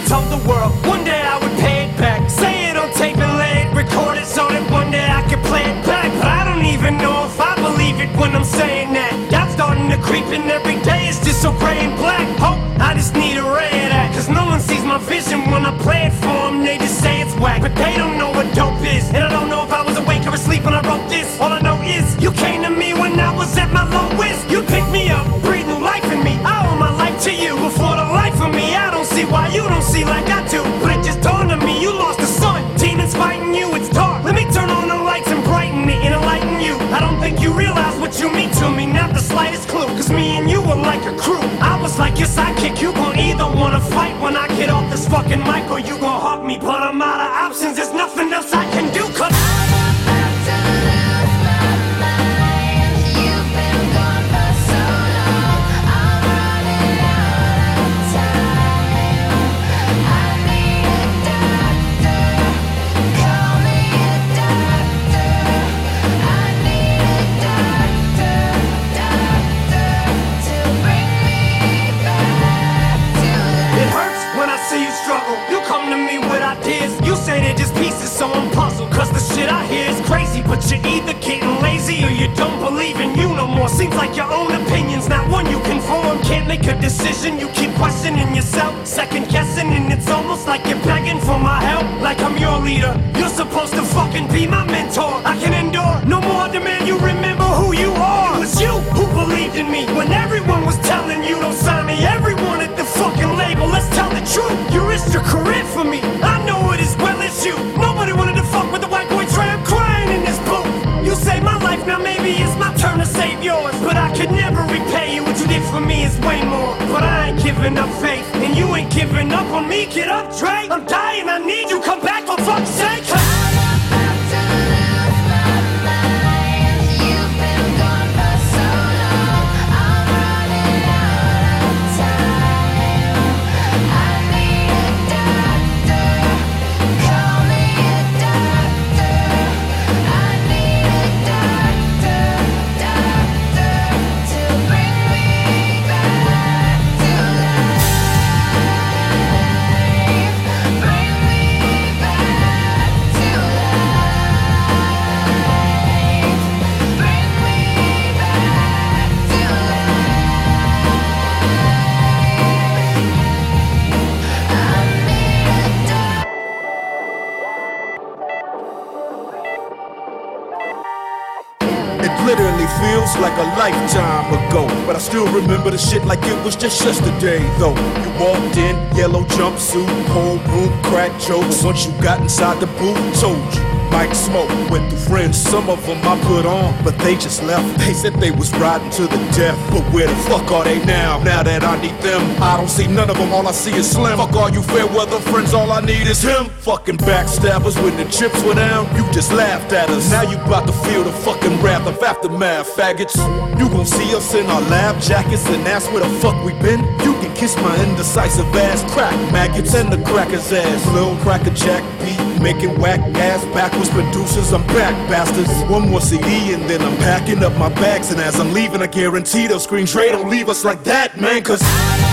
told the world one day I would pay it back. Say it on tape and let it record it so that one day I could play it back. But I don't even know if I believe it when I'm saying that. Doubt's starting to creep in every day, it's just so gray and black. Hope, I just need a ray of that. Cause no one sees my vision when I play it for them. They just say it's whack, but they don't know what dope is. And I don't know if I was awake or asleep when I wrote this. All I know is you came to me when I was at my lowest. You picked me up, breathed new life in me. I owe my life to you. Before the life of me, I don't see why you don't see like I do. But it just dawned on me, you lost the sun. Demons fighting you, it's dark. Let me turn on the lights and brighten it and enlighten you. I don't think you realize what you mean to me, not the slightest clue. Cause me and you were like a crew. I was like your sidekick, you gon' either wanna fight when I get off this fucking mic, or you gon' hug me. But I'm out of options, there's nothing else I can do. Cause so I'm puzzled, cause the shit I hear is crazy. But you're either getting lazy or you don't believe in you no more. Seems like your own opinion's not one you can form. Can't make a decision, you keep questioning yourself, second guessing, and it's almost like you're begging for my help. Like I'm your leader, you're supposed to fucking be my mentor. I can endure, no more demand you remember who you are. It was you who believed in me when everyone was telling you don't sign me. Everyone at the fucking label, let's tell the truth. You risked your career for me, I know it as well as you. Nobody wanted to fuck with the white boy tramp crying in this booth. You saved my life, now maybe it's my turn to save yours. But I could never repay you, what you did for me is way more. But I ain't giving up faith, and you ain't giving up on me. Get up, Dre, I'm dying, I need you, come back for fuck's sake. Literally feels like a lifetime ago, but I still remember the shit like it was just yesterday though. You walked in, yellow jumpsuit, whole room, crack jokes. Once you got inside the booth, told you Mike Smoke went through friends, some of them I put on, but they just left. They said they was riding to the death, but where the fuck are they now? Now that I need them, I don't see none of them, all I see is Slim. Fuck all you fair weather friends, all I need is him. Fucking backstabbers, when the chips were down, you just laughed at us. Now you bout to feel the fucking wrath of aftermath, faggots. You gon' see us in our lab jackets and ask where the fuck we been. You can kiss my indecisive ass, crack maggots and the cracker's ass. Lil Cracker Jack beat, making whack ass backwards producers, I'm back, bastards. One more CD and then I'm packing up my bags, and as I'm leaving I guarantee they'll scream Dre, don't leave us like that, man, cause